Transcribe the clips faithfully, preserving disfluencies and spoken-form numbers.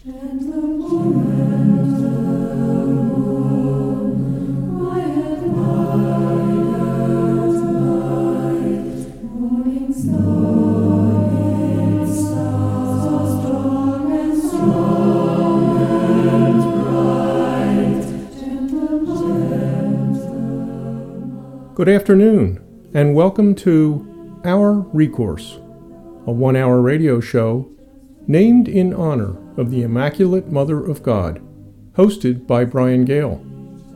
Good afternoon, and welcome to Our Recourse, a one-hour radio show named in honor of the Immaculate Mother of God, hosted by Brian Gale.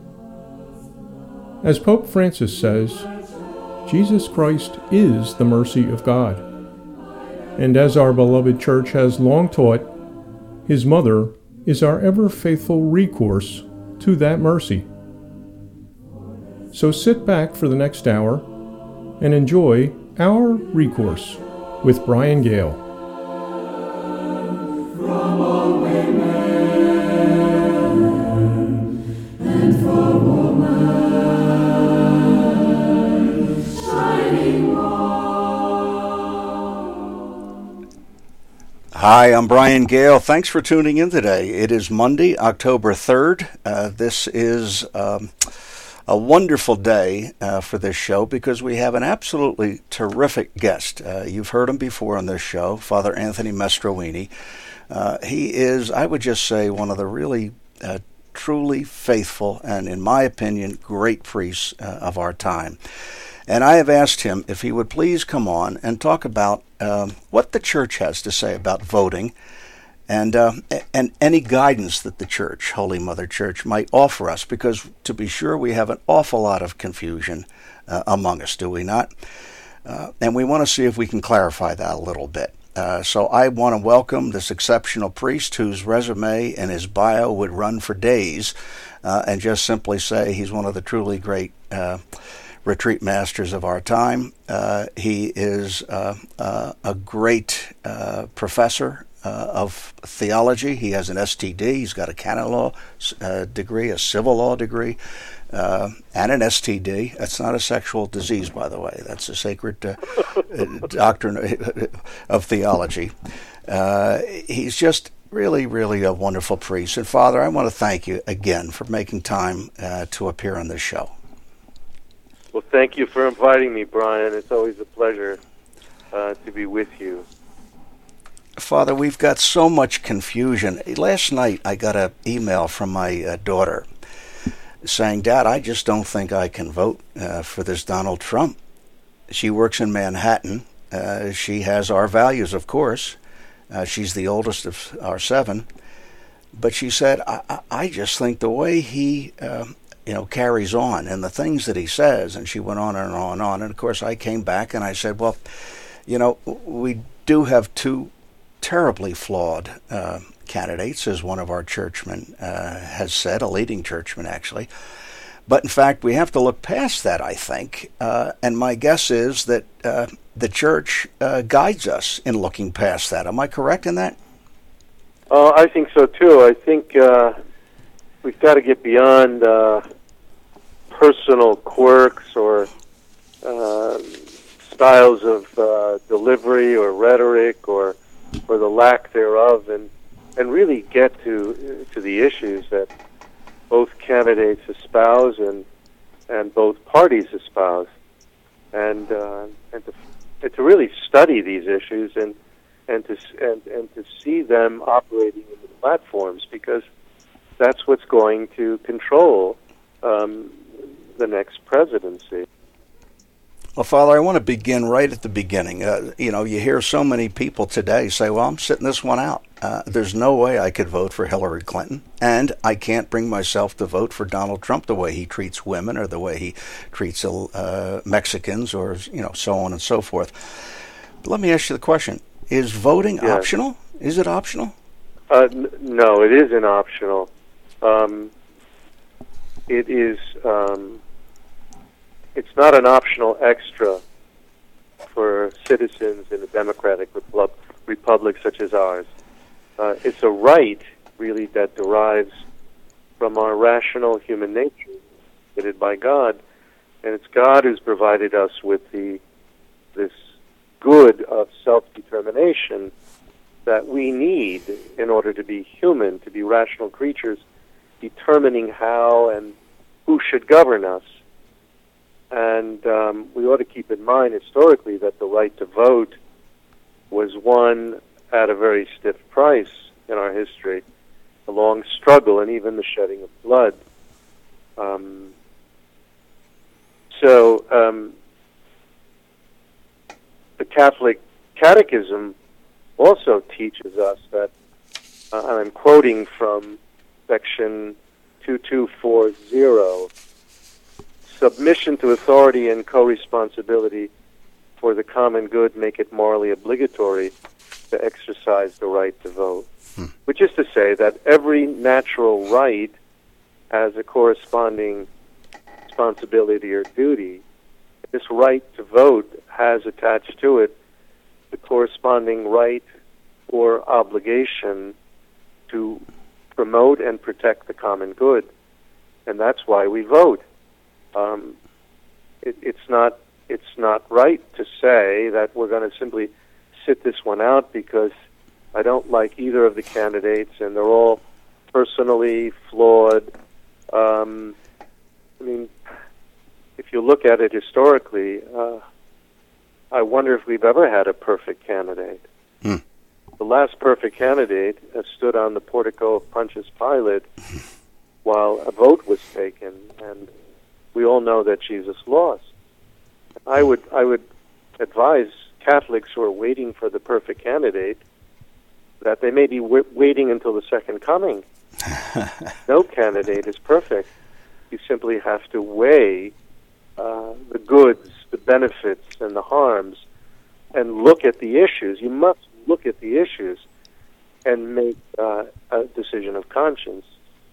As Pope Francis says, Jesus Christ is the mercy of God, and as our beloved Church has long taught, His Mother is our ever-faithful recourse to that mercy. So sit back for the next hour and enjoy Our Recourse with Brian Gale. From all women and for woman, shining one. Hi, I'm Brian Gale. Thanks for tuning in today. It is Monday, October third. Uh, this is Um, A wonderful day uh, for this show because we have an absolutely terrific guest. Uh, you've heard him before on this show, Father Anthony Mastroini. Uh, he is, I would just say, one of the really uh, truly faithful and, in my opinion, great priests uh, of our time. And I have asked him if he would please come on and talk about um, what the Church has to say about voting, and uh, and any guidance that the Church, Holy Mother Church, might offer us, because to be sure we have an awful lot of confusion uh, among us, do we not? Uh, and we want to see if we can clarify that a little bit. Uh, so I want to welcome this exceptional priest whose resume and his bio would run for days, uh, and just simply say he's one of the truly great uh, retreat masters of our time. Uh, he is uh, uh, a great uh, professor Uh, of theology. He has an S T D. He's got a canon law uh, degree, a civil law degree, uh, and an S T D. That's not a sexual disease, by the way. That's a sacred uh, doctrine of theology. Uh, he's just really, really a wonderful priest. And Father, I want to thank you again for making time uh, to appear on this show. Well, thank you for inviting me, Brian. It's always a pleasure uh, to be with you. Father, we've got so much confusion. Last night I got an email from my uh, daughter saying, Dad, I just don't think I can vote uh, for this Donald Trump. She works in Manhattan. Uh, she has our values, of course. Uh, she's the oldest of our seven. But she said, I, I, I just think the way he uh, you know, carries on and the things that he says, and she went on and on and on. And, of course, I came back and I said, well, you know, we do have two terribly flawed uh, candidates, as one of our churchmen uh, has said, a leading churchman actually. But in fact, we have to look past that, I think. Uh, and my guess is that uh, the Church uh, guides us in looking past that. Am I correct in that? Uh, I think so too. I think uh, we've got to get beyond uh, personal quirks or uh, styles of uh, delivery or rhetoric or or the lack thereof, and and really get to to the issues that both candidates espouse and and both parties espouse, and uh, and to and to really study these issues and and to and and to see them operating in the platforms, because that's what's going to control um, the next presidency. Well, Father, I want to begin right at the beginning. Uh, you know, you hear so many people today say, well, I'm sitting this one out. Uh, there's no way I could vote for Hillary Clinton, and I can't bring myself to vote for Donald Trump the way he treats women or the way he treats uh, Mexicans, or, you know, so on and so forth. But let me ask you the question. Is voting yes. optional? Is it optional? Uh, n- no, it isn't optional. Um, it is... Um, It's not an optional extra for citizens in a democratic repub- republic such as ours. Uh, it's a right, really, that derives from our rational human nature, created by God, and it's God who's provided us with the this good of self-determination that we need in order to be human, to be rational creatures, determining how and who should govern us. And um, we ought to keep in mind historically that the right to vote was won at a very stiff price in our history, a long struggle and even the shedding of blood. Um, so um, the Catholic Catechism also teaches us that, uh, and I'm quoting from section two two four zero, submission to authority and co-responsibility for the common good make it morally obligatory to exercise the right to vote. Hmm. Which is to say that every natural right has a corresponding responsibility or duty. This right to vote has attached to it the corresponding right or obligation to promote and protect the common good. And that's why we vote. Um, it, it's not it's not right to say that we're going to simply sit this one out because I don't like either of the candidates and they're all personally flawed. Um, I mean, if you look at it historically, uh, I wonder if we've ever had a perfect candidate. Hmm. The last perfect candidate uh, stood on the portico of Pontius Pilate while a vote was taken, and we all know that Jesus lost. I would I would advise Catholics who are waiting for the perfect candidate that they may be w- waiting until the second coming. No candidate is perfect. You simply have to weigh uh, the goods, the benefits, and the harms, and look at the issues. You must look at the issues and make uh, a decision of conscience.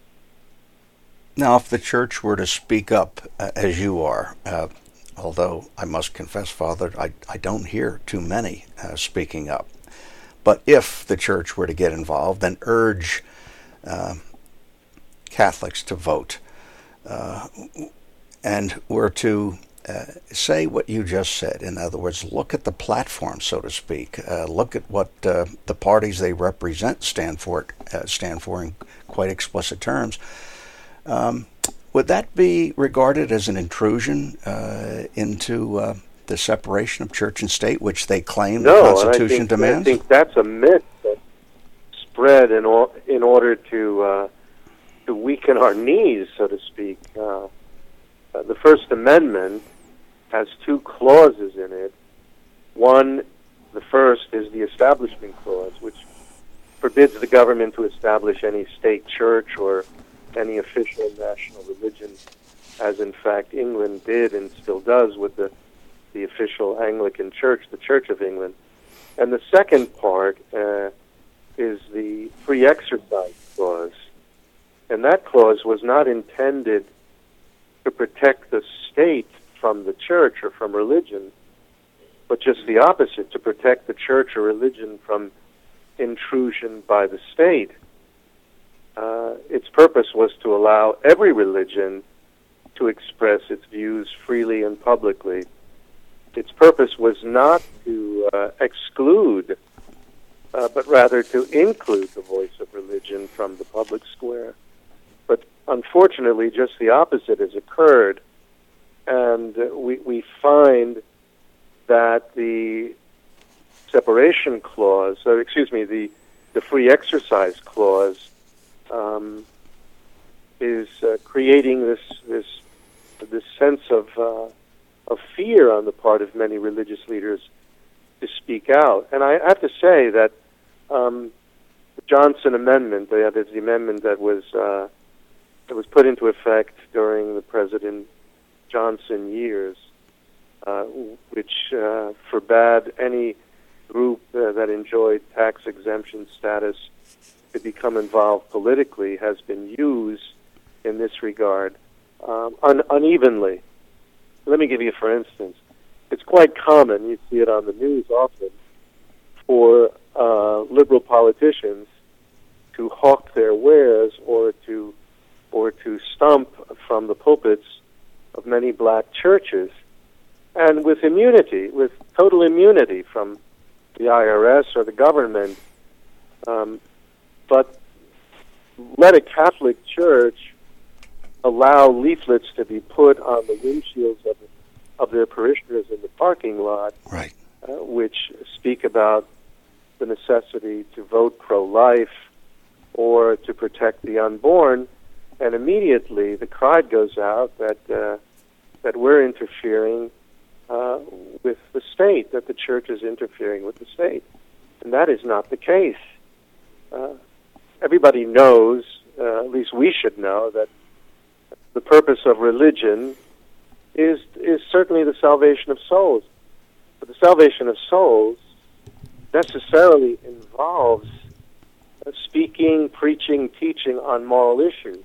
Now, if the church were to speak up uh, as you are, uh, although I must confess, Father, I, I don't hear too many uh, speaking up. But if the church were to get involved and urge uh, Catholics to vote, uh, and were to uh, say what you just said, in other words, look at the platform, so to speak, uh, look at what uh, the parties they represent stand for, uh, stand for in quite explicit terms, um, would that be regarded as an intrusion uh, into uh, the separation of church and state, which they claim no, the Constitution and I think, demands? I think that's a myth that's spread in, or, in order to uh, to weaken our knees, so to speak. Uh, uh, the First Amendment has two clauses in it. One, the first, is the Establishment Clause, which forbids the government to establish any state church or any official national religion, as in fact England did and still does with the, the official Anglican Church, the Church of England. And the second part uh, is the Free Exercise Clause. And that clause was not intended to protect the state from the church or from religion, but just the opposite, to protect the church or religion from intrusion by the state. Uh, its purpose was to allow every religion to express its views freely and publicly. Its purpose was not to uh, exclude, uh, but rather to include the voice of religion from the public square. But unfortunately, just the opposite has occurred, and uh, we, we find that the separation clause, or excuse me, the, the free exercise clause, um, is uh, creating this this this sense of uh, of fear on the part of many religious leaders to speak out. And I have to say that um, the Johnson Amendment, that is the amendment that was uh, that was put into effect during the President Johnson years, uh, which uh, forbade any group uh, that enjoyed tax exemption status to become involved politically, has been used in this regard um, un- unevenly. Let me give you, for instance, it's quite common, you see it on the news often, for uh, liberal politicians to hawk their wares or to or to stomp from the pulpits of many black churches, and with immunity, with total immunity from the I R S or the government Um, but let a Catholic church allow leaflets to be put on the windshields of, of their parishioners in the parking lot, right. uh, which speak about the necessity to vote pro-life or to protect the unborn, and immediately the cry goes out that uh, that we're interfering uh, with the state, that the church is interfering with the state. And that is not the case. Uh, everybody knows, uh, at least we should know, that the purpose of religion is is certainly the salvation of souls. But the salvation of souls necessarily involves uh, speaking, preaching, teaching on moral issues.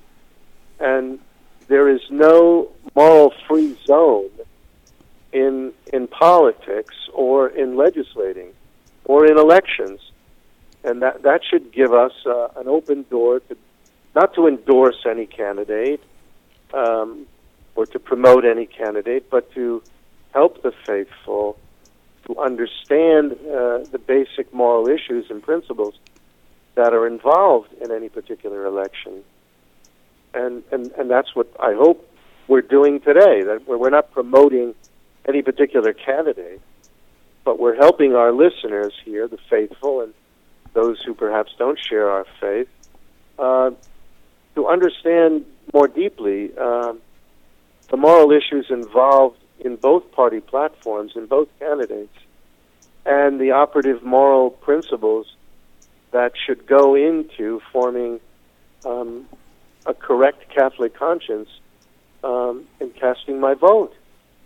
And there is no moral-free zone in in politics or in legislating or in elections. And that, that should give us uh, an open door to not to endorse any candidate um, or to promote any candidate, but to help the faithful to understand uh, the basic moral issues and principles that are involved in any particular election. And, and, and that's what I hope we're doing today, that we're not promoting any particular candidate, but we're helping our listeners here, the faithful and those who perhaps don't share our faith, uh, to understand more deeply uh, the moral issues involved in both party platforms, in both candidates, and the operative moral principles that should go into forming um, a correct Catholic conscience um, in casting my vote.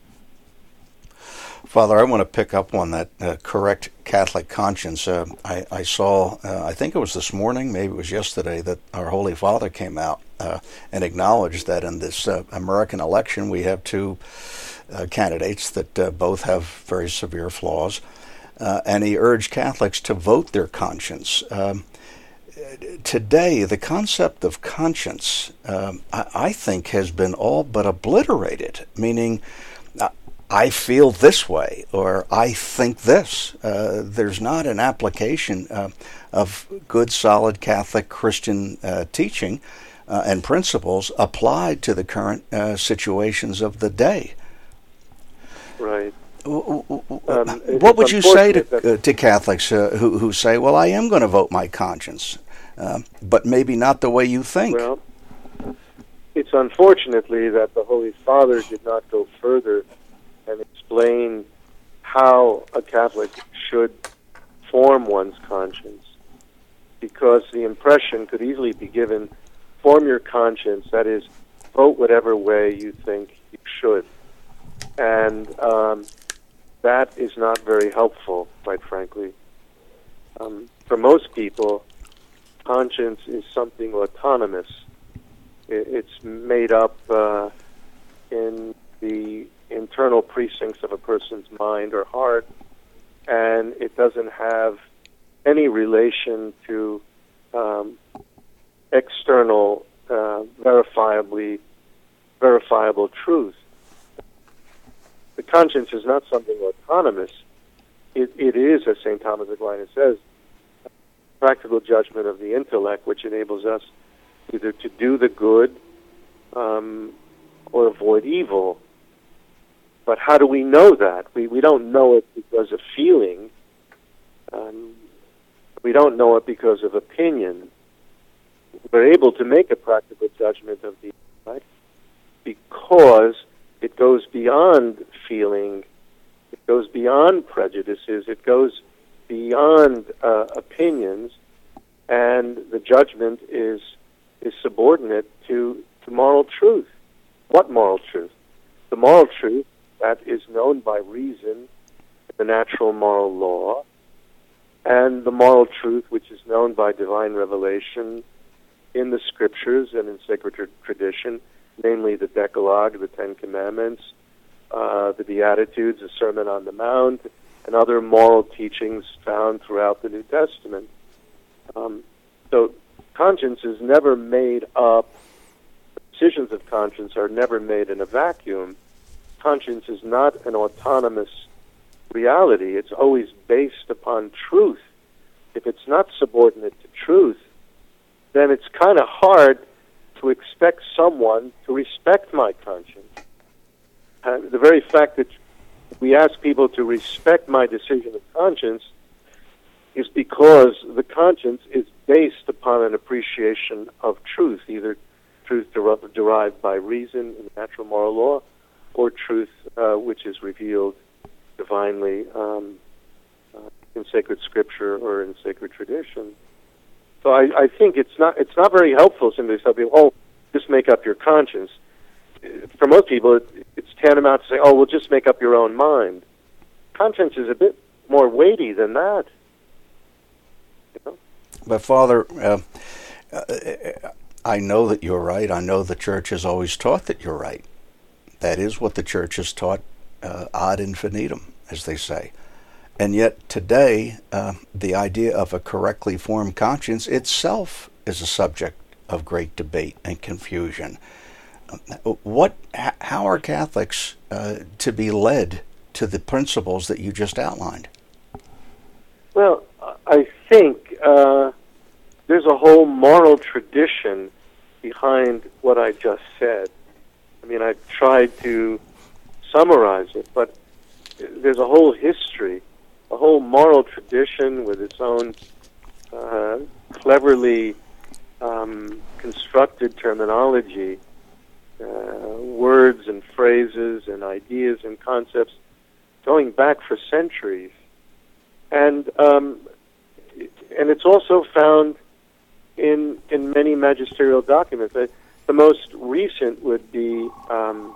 Father, I want to pick up on that uh, correct Catholic conscience. Uh, I, I saw, uh, I think it was this morning, maybe it was yesterday, that our Holy Father came out uh, and acknowledged that in this uh, American election we have two uh, candidates that uh, both have very severe flaws, uh, and he urged Catholics to vote their conscience. Um, today, the concept of conscience, um, I, I think, has been all but obliterated, meaning I feel this way, or I think this. Uh, there's not an application uh, of good, solid Catholic Christian uh, teaching uh, and principles applied to the current uh, situations of the day. Right. Um, Um, what would you say to that- uh, to Catholics uh, who who say, "Well, I am going to vote my conscience, uh, but maybe not the way you think"? Well, it's unfortunately that the Holy Father did not go further and explain how a Catholic should form one's conscience, because the impression could easily be given, form your conscience, that is, vote whatever way you think you should. And um, that is not very helpful, quite frankly. Um, for most people, conscience is something autonomous. It, it's made up uh, in the internal precincts of a person's mind or heart, and it doesn't have any relation to um, external, uh, verifiably verifiable truth. The conscience is not something autonomous. It, it is, as Saint Thomas Aquinas says, practical judgment of the intellect, which enables us either to do the good um, or avoid evil. But how do we know that? We we don't know it because of feeling. Um, we don't know it because of opinion. We're able to make a practical judgment of the intellect because it goes beyond feeling, it goes beyond prejudices, it goes beyond uh, opinions, and the judgment is is subordinate to, to moral truth. What moral truth? The moral truth that is known by reason, the natural moral law, and the moral truth which is known by divine revelation in the Scriptures and in sacred tra- tradition, namely the Decalogue, the Ten Commandments, uh, the Beatitudes, the Sermon on the Mount, and other moral teachings found throughout the New Testament. Um, so conscience is never made up, decisions of conscience are never made in a vacuum. Conscience is not an autonomous reality. It's always based upon truth. if it's not subordinate to truth, then it's kind of hard to expect someone to respect my conscience. Uh, the very fact that we ask people to respect my decision of conscience is because the conscience is based upon an appreciation of truth, either truth der- derived by reason in natural moral law, or truth uh, which is revealed divinely um, uh, in sacred scripture or in sacred tradition. So I, I think it's not it's not very helpful simply to tell people, oh, just make up your conscience. For most people, it, it's tantamount to say, oh, well, just make up your own mind. Conscience is a bit more weighty than that. You know? But Father, uh, I know that you're right. I know the Church has always taught that you're right. That is what the Church has taught uh, ad infinitum, as they say. And yet today, uh, the idea of a correctly formed conscience itself is a subject of great debate and confusion. What? How are Catholics uh, to be led to the principles that you just outlined? Well, I think uh, there's a whole moral tradition behind what I just said. I mean, I've tried to summarize it, but there's a whole history, a whole moral tradition with its own uh, cleverly um, constructed terminology, uh, words and phrases and ideas and concepts going back for centuries. And um, and it's also found in in many magisterial documents. The, the most recent would be um,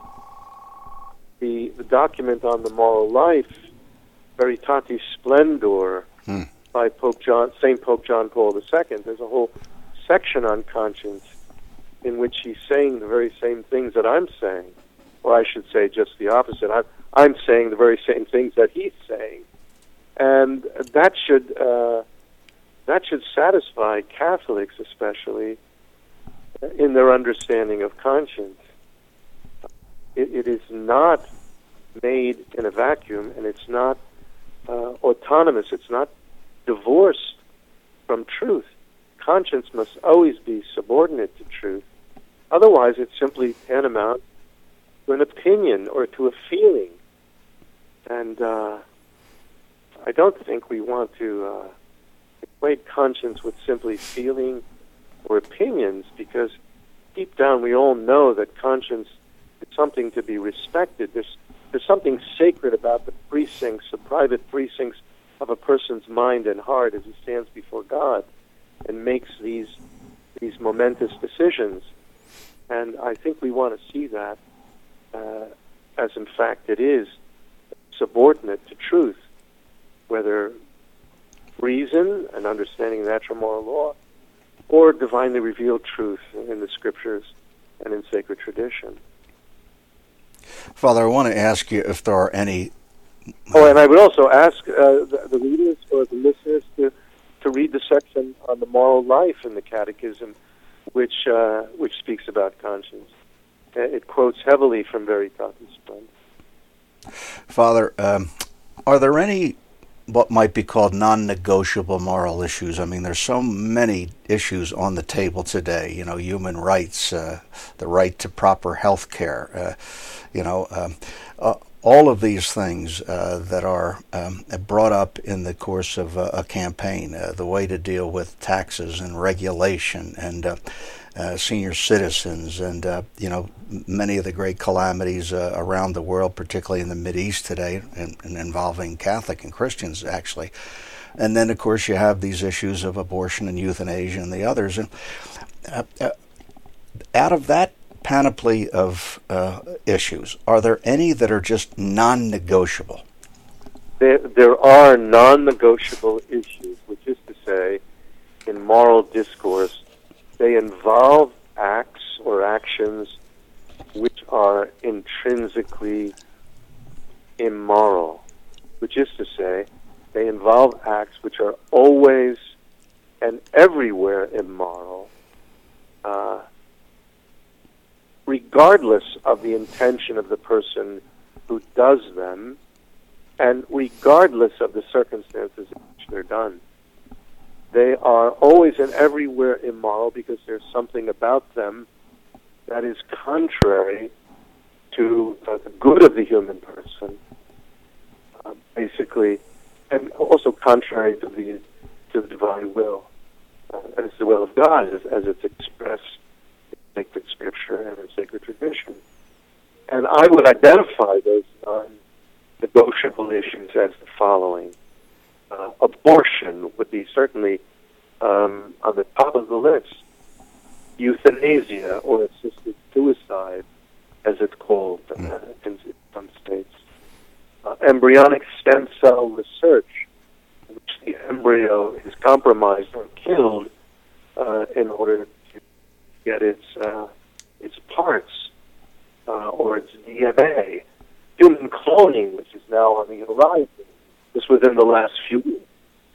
the, the document on the moral life, Veritatis Splendor, hmm. by Pope John, Saint Pope John Paul the Second. There's a whole section on conscience in which he's saying the very same things that I'm saying, or I should say just the opposite. I'm, I'm saying the very same things that he's saying, and that should uh, that should satisfy Catholics, especially in their understanding of conscience. It, it is not made in a vacuum, and it's not uh, autonomous. It's not divorced from truth. Conscience must always be subordinate to truth. Otherwise, it's simply tantamount to an opinion or to a feeling. And uh, I don't think we want to uh, equate conscience with simply feeling or opinions, because deep down we all know that conscience is something to be respected. There's, there's something sacred about the precincts, the private precincts of a person's mind and heart as he stands before God and makes these these momentous decisions. And I think we want to see that uh, as in fact it is subordinate to truth, whether reason and understanding natural moral law or divinely revealed truth in the scriptures and in sacred tradition. Father, I want to ask you if there are any... Oh, and I would also ask uh, the, the readers or the listeners to to read the section on the moral life in the Catechism, which uh, which speaks about conscience. It quotes heavily from Veritatis Splendor. Father, um, are there any what might be called non-negotiable moral issues? I mean, there's so many issues on the table today. You know, human rights, uh, the right to proper health care. Uh, you know, um, uh, all of these things uh, that are um, brought up in the course of a, a campaign, uh, the way to deal with taxes and regulation and uh, uh, senior citizens and, uh, you know, many of the great calamities uh, around the world, particularly in the Mideast today, and, and involving Catholic and Christians, actually. And then, of course, you have these issues of abortion and euthanasia and the others. And uh, uh, out of that panoply of uh, issues, are there any that are just non-negotiable? There, there are non-negotiable issues, which is to say, in moral discourse, they involve acts or actions which are intrinsically immoral, which is to say, they involve acts which are always and everywhere immoral, uh, regardless of the intention of the person who does them, and regardless of the circumstances in which they're done. They are always and everywhere immoral because there's something about them that is contrary to uh, the good of the human person, uh, basically, and also contrary to the to the divine will, uh, and it's the will of God as, as it's expressed in sacred scripture and in sacred tradition. And I would identify those non-negotiable issues as the following. Uh, abortion would be certainly um, on the top of the list. Euthanasia, or assisted suicide, as it's called uh, in some states. Uh, embryonic stem cell research, in which the embryo is compromised or killed uh, in order to get its uh, its parts uh, or its D N A. Human cloning, which is now on the horizon, just within the last few weeks.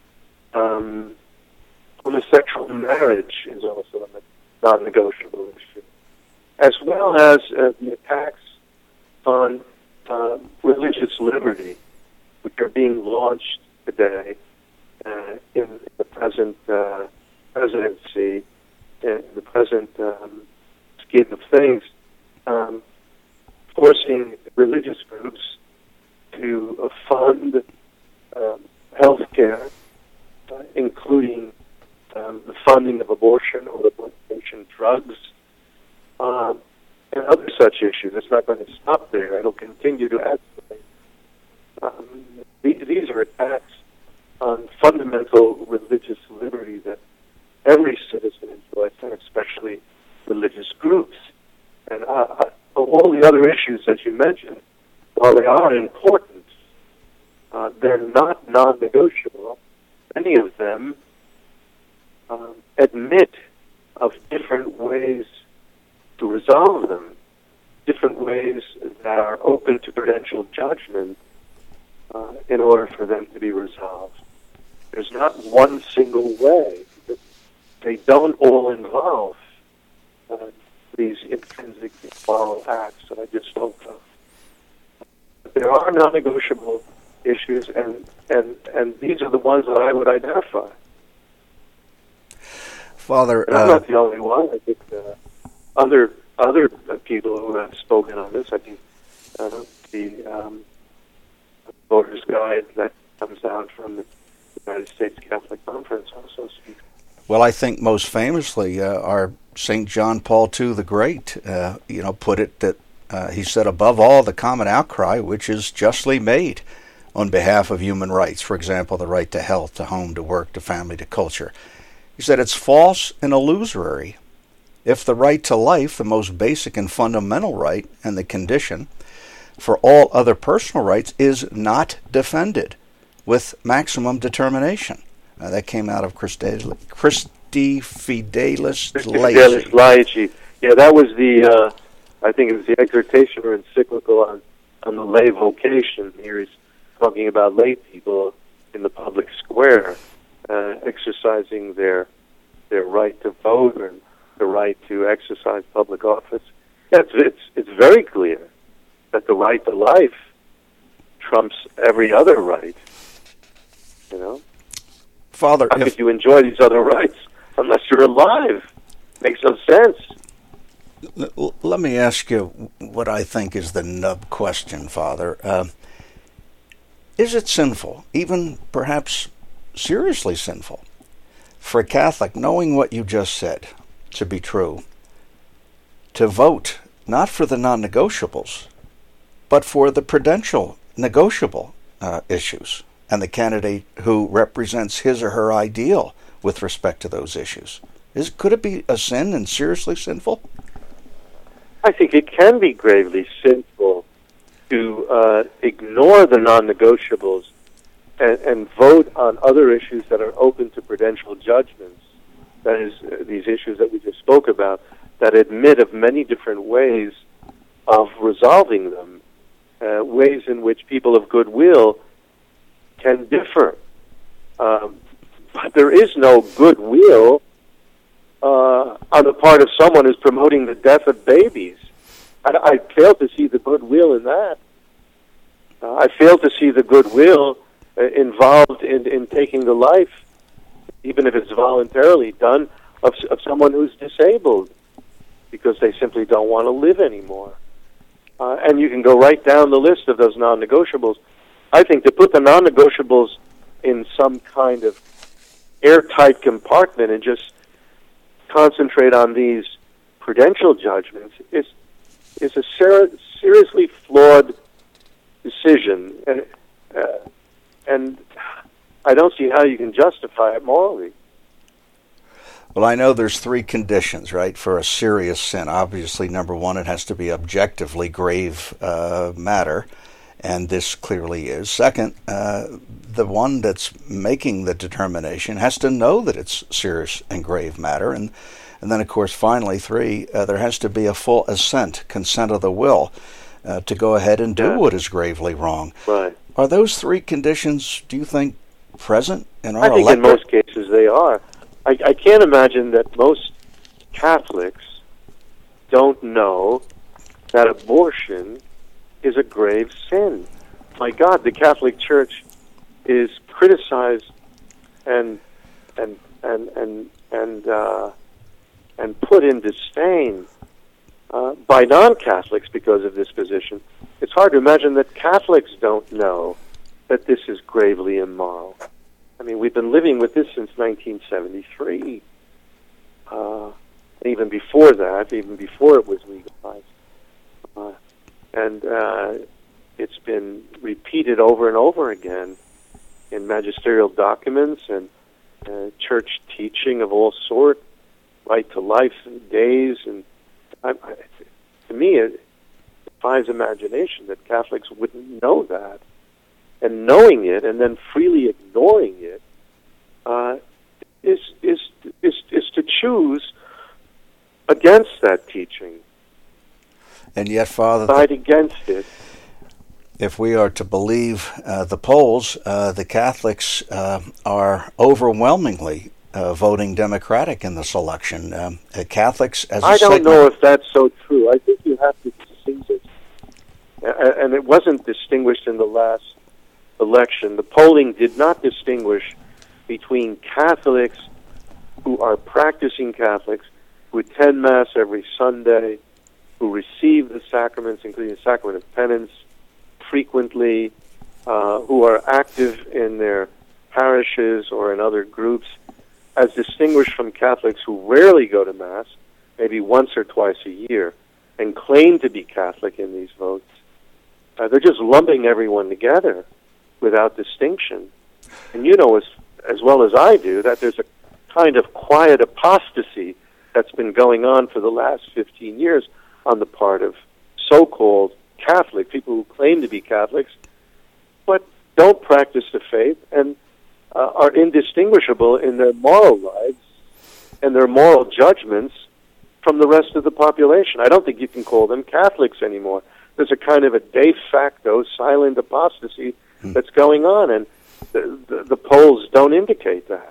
Um, homosexual marriage is also a non-negotiable issue, as well as uh, the attacks on uh, religious liberty, which are being launched today uh, in the present uh, presidency, in the present um, scheme of things, um, forcing religious groups to uh, fund um, health care, uh, including um, the funding of abortion or abortion drugs, um, and other such issues. It's not going to stop there. It'll continue to escalate. Um, these, these are attacks on fundamental religious liberty that every citizen enjoys, and especially religious groups. And uh, all the other issues that you mentioned, while they are important, uh, they're not non-negotiable. Many of them um, admit of different ways to resolve them, different ways that are open to prudential judgment uh, in order for them to be resolved. There's not one single way. They don't all involve uh, these intrinsic moral acts that I just spoke of. There are non-negotiable issues, and, and, and these are the ones that I would identify. Father, and I'm uh, not the only one. I think uh, other other people who have spoken on this, I think uh, the um, Voter's Guide that comes out from the United States Catholic Conference also speaks. Well, I think most famously, uh, our Saint John Paul the Second the Great, uh, you know, put it that uh, he said, above all, the common outcry which is justly made on behalf of human rights, for example, the right to health, to home, to work, to family, to culture. He said it's false and illusory if the right to life, the most basic and fundamental right and the condition for all other personal rights, is not defended with maximum determination. Now, that came out of Christi, Christi Fidelis Laici. Laici. Yeah, that was the, uh, I think it was the exhortation or encyclical on, on the lay vocation. Here he's talking about lay people in the public square uh, exercising their their right to vote and the right to exercise public office. Yeah, it's, it's, it's very clear that the right to life trumps every other right, you know? Father, how if, could you enjoy these other rights unless you're alive? Makes no sense. L- let me ask you what I think is the nub question, Father. Uh, is it sinful, even perhaps seriously sinful, for a Catholic, knowing what you just said to be true, to vote not for the non-negotiables, but for the prudential negotiable uh, issues, and the candidate who represents his or her ideal with respect to those issues? Is, could it be a sin and seriously sinful? I think it can be gravely sinful to uh, ignore the non-negotiables and, and vote on other issues that are open to prudential judgments. That is, uh, these issues that we just spoke about, that admit of many different ways of resolving them, uh, ways in which people of goodwill can differ. Um, but there is no goodwill uh, on the part of someone who's promoting the death of babies. I, I fail to see the goodwill in that. Uh, I fail to see the goodwill uh, involved in, in taking the life, even if it's voluntarily done, of, of someone who's disabled because they simply don't want to live anymore. Uh, and you can go right down the list of those non-negotiables. I think to put the non-negotiables in some kind of airtight compartment and just concentrate on these prudential judgments is is a ser- seriously flawed decision, and uh, and I don't see how you can justify it morally. Well, I know there's three conditions, right, for a serious sin. Obviously, number one, it has to be objectively grave uh, matter, and this clearly is. Second, uh, the one that's making the determination has to know that it's serious and grave matter. And, and then, of course, finally, three, uh, there has to be a full assent, consent of the will, uh, to go ahead and do Yeah. what is gravely wrong. Right. Are those three conditions, do you think, present in our I think electorate? in most cases they are. I, I can't imagine that most Catholics don't know that abortion is a grave sin. My God, the Catholic Church is criticized and and and and and uh, and put in disdain uh, by non-Catholics because of this position. It's hard to imagine that Catholics don't know that this is gravely immoral. I mean, we've been living with this since nineteen seventy-three. Uh, even before that, even before it was legalized. Uh, and uh, it's been repeated over and over again in magisterial documents and uh, church teaching of all sorts, right to life days. And I, I, to me, it defies imagination that Catholics wouldn't know that. And knowing it and then freely ignoring it uh, is, is is is to choose against that teaching. And yet, Father, Fight against it. if we are to believe uh, the polls, uh, the Catholics uh, are overwhelmingly uh, voting Democratic in this election. Um, uh, Catholics, as a I don't segment, know if that's so true. I think you have to distinguish, A- and it wasn't distinguished in the last election. The polling did not distinguish between Catholics who are practicing Catholics, who attend Mass every Sunday, who receive the sacraments, including the sacrament of penance, frequently, uh, who are active in their parishes or in other groups, as distinguished from Catholics who rarely go to Mass, maybe once or twice a year, and claim to be Catholic in these votes. Uh, they're just lumping everyone together without distinction. And you know as, as well as I do that there's a kind of quiet apostasy that's been going on for the last fifteen years on the part of so-called Catholic, people who claim to be Catholics, but don't practice the faith and uh, are indistinguishable in their moral lives and their moral judgments from the rest of the population. I don't think you can call them Catholics anymore. There's a kind of a de facto silent apostasy that's going on, and the, the, the polls don't indicate that.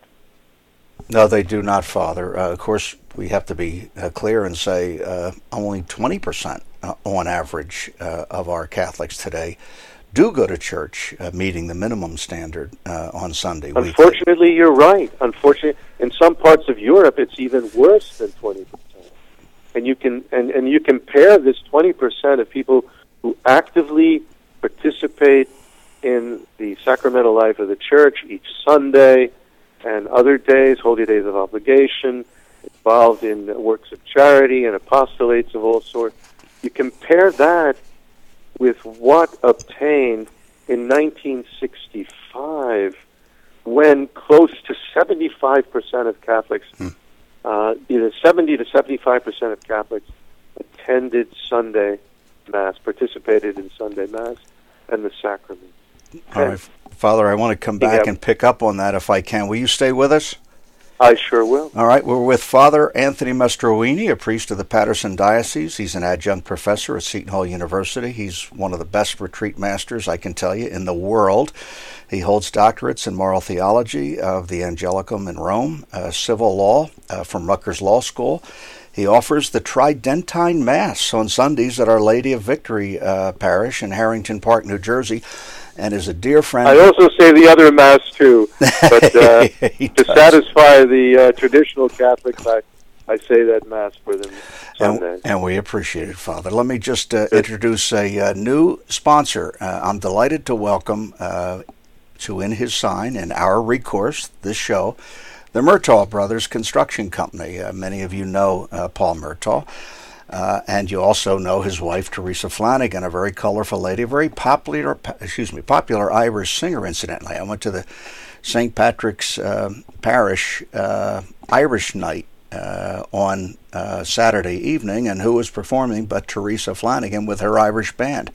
No, they do not, Father. Uh, of course, we have to be uh, clear and say uh, only twenty percent uh, on average uh, of our Catholics today do go to church, uh, meeting the minimum standard uh, on Sunday. Unfortunately, you're right. Unfortunately, in some parts of Europe, it's even worse than twenty percent. And you can and, and you compare this twenty percent of people who actively participate in the sacramental life of the church each Sunday and other days, holy days of obligation, involved in works of charity and apostolates of all sorts. You compare that with what obtained in nineteen sixty-five, when close to seventy-five percent of Catholics, hmm. uh, either seventy to seventy-five percent of Catholics attended Sunday Mass, participated in Sunday Mass and the sacrament. All right, Father, I want to come back yeah. and pick up on that if I can. Will you stay with us? I sure will. All right, we're with Father Anthony Mastroianni, a priest of the Paterson Diocese. He's an adjunct professor at Seton Hall University. He's one of the best retreat masters, I can tell you, in the world. He holds doctorates in moral theology of the Angelicum in Rome, uh, civil law uh, from Rutgers Law School. He offers the Tridentine Mass on Sundays at Our Lady of Victory uh, Parish in Harrington Park, New Jersey, and is a dear friend. I also say the other Mass, too, but uh, to does. satisfy the uh, traditional Catholics, I, I say that Mass for them Sunday. And, and we appreciate it, Father. Let me just uh, introduce a uh, new sponsor. Uh, I'm delighted to welcome uh, to In His Sign and Our Recourse, this show, the Murtaugh Brothers Construction Company. Uh, many of you know uh, Paul Murtaugh, uh, and you also know his wife, Teresa Flanagan, a very colorful lady, a very popular, excuse me, popular Irish singer, incidentally. I went to the Saint Patrick's uh, Parish uh, Irish Night uh, on uh, Saturday evening, and who was performing but Teresa Flanagan with her Irish band.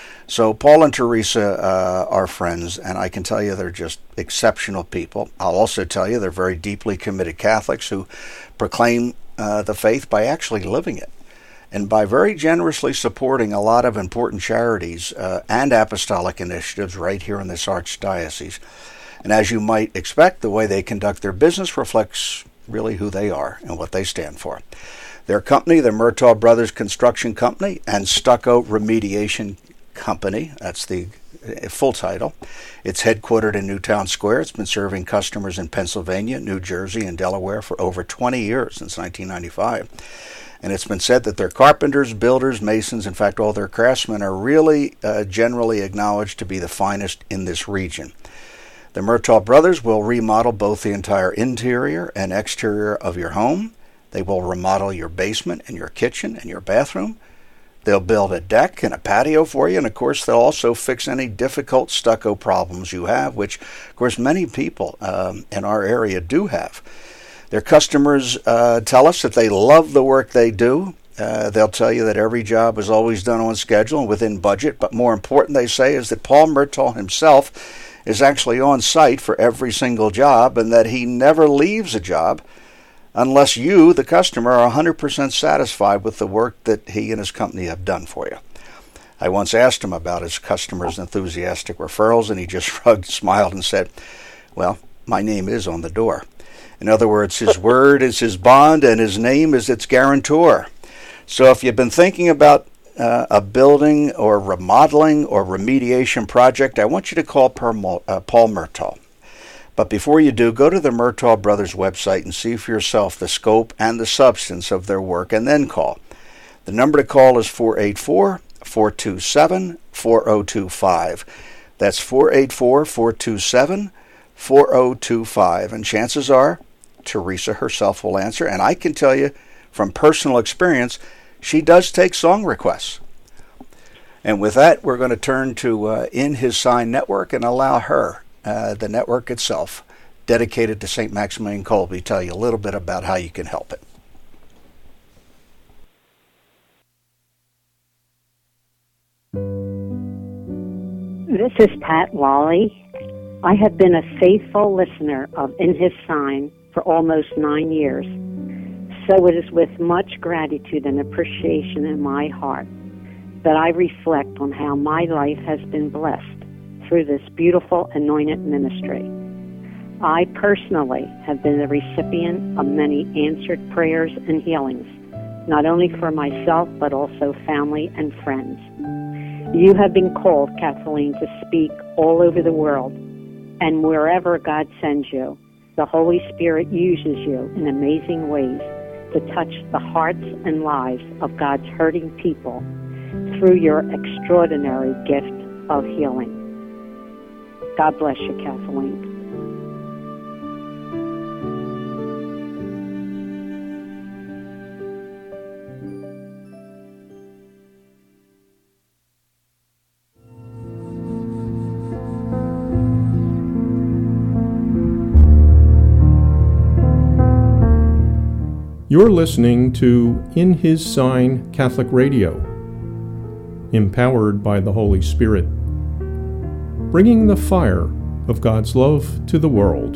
So Paul and Teresa uh, are friends, and I can tell you they're just exceptional people. I'll also tell you they're very deeply committed Catholics who proclaim uh, the faith by actually living it, and by very generously supporting a lot of important charities uh, and apostolic initiatives right here in this archdiocese. And as you might expect, the way they conduct their business reflects really who they are and what they stand for. Their company, the Murtaugh Brothers Construction Company and Stucco Remediation Company, that's the full title. It's headquartered in Newtown Square. It's been serving customers in Pennsylvania, New Jersey, and Delaware for over twenty years, since nineteen ninety-five. And it's been said that their carpenters, builders, masons, in fact, all their craftsmen are really uh, generally acknowledged to be the finest in this region. The Murtaugh Brothers will remodel both the entire interior and exterior of your home. They will remodel your basement and your kitchen and your bathroom. They'll build a deck and a patio for you, and of course they'll also fix any difficult stucco problems you have, which of course many people um, in our area do have. Their customers uh, tell us that they love the work they do. Uh, they'll tell you that every job is always done on schedule and within budget, but more important, they say, is that Paul Murtaugh himself is actually on site for every single job, and that he never leaves a job unless you, the customer, are one hundred percent satisfied with the work that he and his company have done for you. I once asked him about his customers' enthusiastic referrals, and he just shrugged, smiled, and said, well, my name is on the door. In other words, his word is his bond, and his name is its guarantor. So if you've been thinking about uh, a building or remodeling or remediation project, I want you to call Paul Murtaugh. But before you do, go to the Murtaugh Brothers website and see for yourself the scope and the substance of their work, and then call. The number to call is four eight four, four two seven, four zero two five. That's four eight four, four two seven, four zero two five. And chances are, Teresa herself will answer. And I can tell you from personal experience, she does take song requests. And with that, we're going to turn to uh, In His Sign Network and allow her, Uh, the network itself, dedicated to Saint Maximilian Kolbe, tell you a little bit about how you can help it. This is Pat Wally. I have been a faithful listener of In His Sign for almost nine years, so it is with much gratitude and appreciation in my heart that I reflect on how my life has been blessed through this beautiful anointed ministry. I personally have been the recipient of many answered prayers and healings, not only for myself, but also family and friends. You have been called, Kathleen, to speak all over the world, and wherever God sends you, the Holy Spirit uses you in amazing ways to touch the hearts and lives of God's hurting people through your extraordinary gift of healing. God bless you, Kathleen. You're listening to In His Sign Catholic Radio, empowered by the Holy Spirit, bringing the fire of God's love to the world.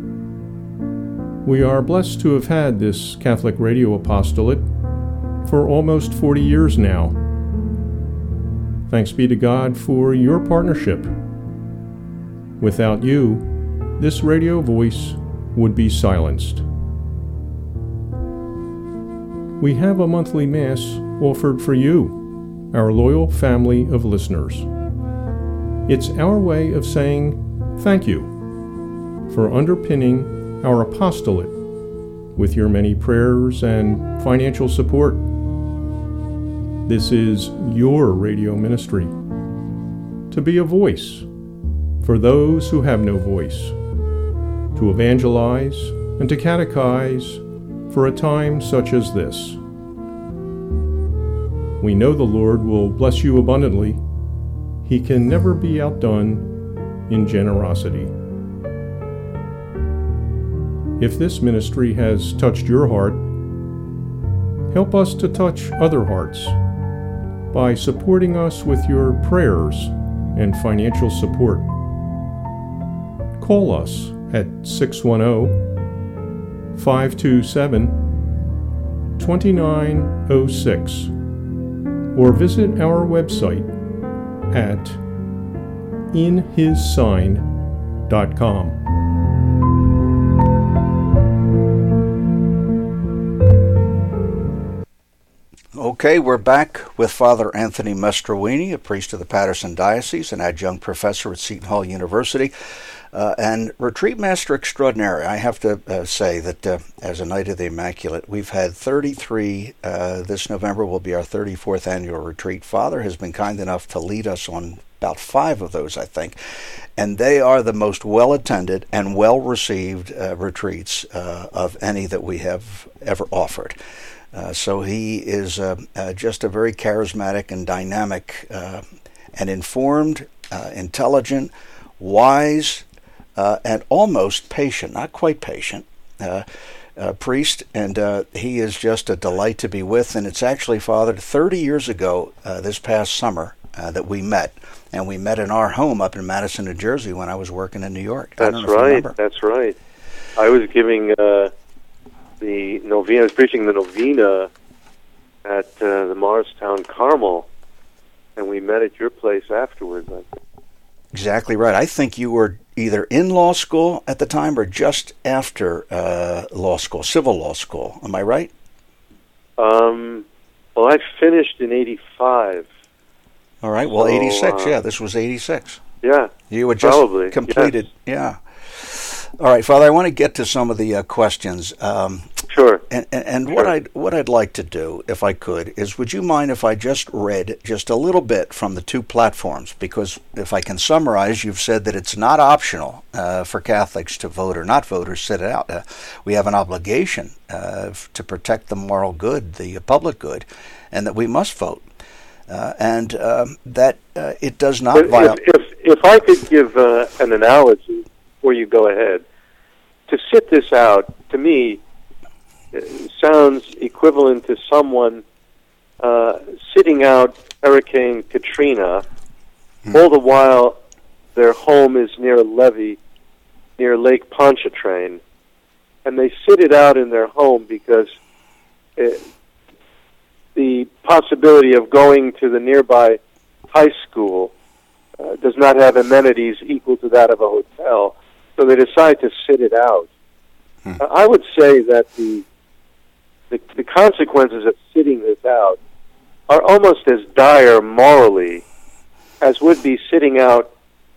We are blessed to have had this Catholic radio apostolate for almost forty years now. Thanks be to God for your partnership. Without you, this radio voice would be silenced. we have a monthly Mass offered for you, our loyal family of listeners. It's our way of saying thank you for underpinning our apostolate with your many prayers and financial support. This is your radio ministry, to be a voice for those who have no voice, to evangelize and to catechize for a time such as this. We know the Lord will bless you abundantly. He can never be outdone in generosity. If this ministry has touched your heart, help us to touch other hearts by supporting us with your prayers and financial support. Call us at six one zero, five two seven, two nine zero six or visit our website at in his sign dot com. Okay, we're back with Father Anthony Mastroianni, a priest of the Paterson Diocese, an adjunct professor at Seton Hall University, uh, and retreat master extraordinary. I have to uh, say that uh, as a Knight of the Immaculate, we've had thirty-three. Uh, this November will be our thirty-fourth annual retreat. Father has been kind enough to lead us on about five of those, I think, and they are the most well-attended and well-received uh, retreats uh, of any that we have ever offered. Uh, so he is uh, uh, just a very charismatic and dynamic uh, and informed, uh, intelligent, wise, uh, and almost patient, not quite patient, uh, uh, priest. And uh, he is just a delight to be with. And it's actually, Father, thirty years ago uh, this past summer uh, that we met. And we met in our home up in Madison, New Jersey when I was working in New York. That's right. That's right. I was giving... Uh The novena, I was preaching the novena at uh, the Morristown Carmel, and we met at your place afterwards. I think. Exactly right. I think you were either in law school at the time or just after uh, law school, civil law school. Am I right? Um, well, I finished in eighty-five. All right. Well, so, eighty-six. Uh, yeah, this was eighty-six. Yeah. You had just probably. completed. Yes. Yeah. All right, Father, I want to get to some of the uh, questions. Um, sure. And, and, and sure. what I'd what I'd like to do, if I could, is would you mind if I just read just a little bit from the two platforms? Because if I can summarize, you've said that it's not optional uh, for Catholics to vote or not vote or sit out. Uh, we have an obligation uh, to protect the moral good, the public good, and that we must vote. Uh, and um, that uh, it does not violate. If, if, if I could give uh, an analogy, before you go ahead, to sit this out, to me, sounds equivalent to someone uh, sitting out Hurricane Katrina, hmm. all the while their home is near a levee near Lake Pontchartrain, and they sit it out in their home because it, the possibility of going to the nearby high school uh, does not have amenities equal to that of a hotel, so they decide to sit it out. Hmm. Uh, I would say that the, the the consequences of sitting this out are almost as dire morally as would be sitting out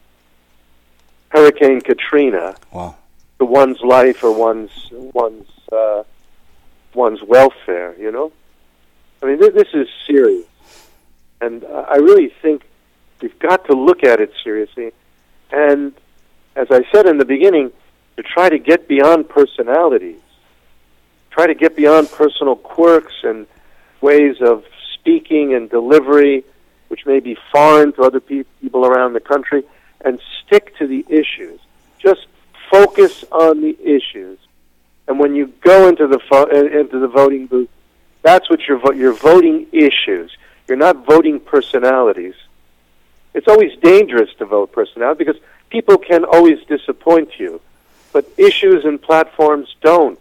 Hurricane Katrina, wow. to one's life or one's one's uh, one's welfare. You know, I mean, th- this is serious, and uh, I really think we've got to look at it seriously. And as I said in the beginning, to try to get beyond personalities, try to get beyond personal quirks and ways of speaking and delivery, which may be foreign to other pe- people around the country, and stick to the issues. Just focus on the issues. And when you go into the fo- into the voting booth, that's what you're vo- you're voting issues. You're not voting personalities. It's always dangerous to vote personality because people can always disappoint you, but issues and platforms don't.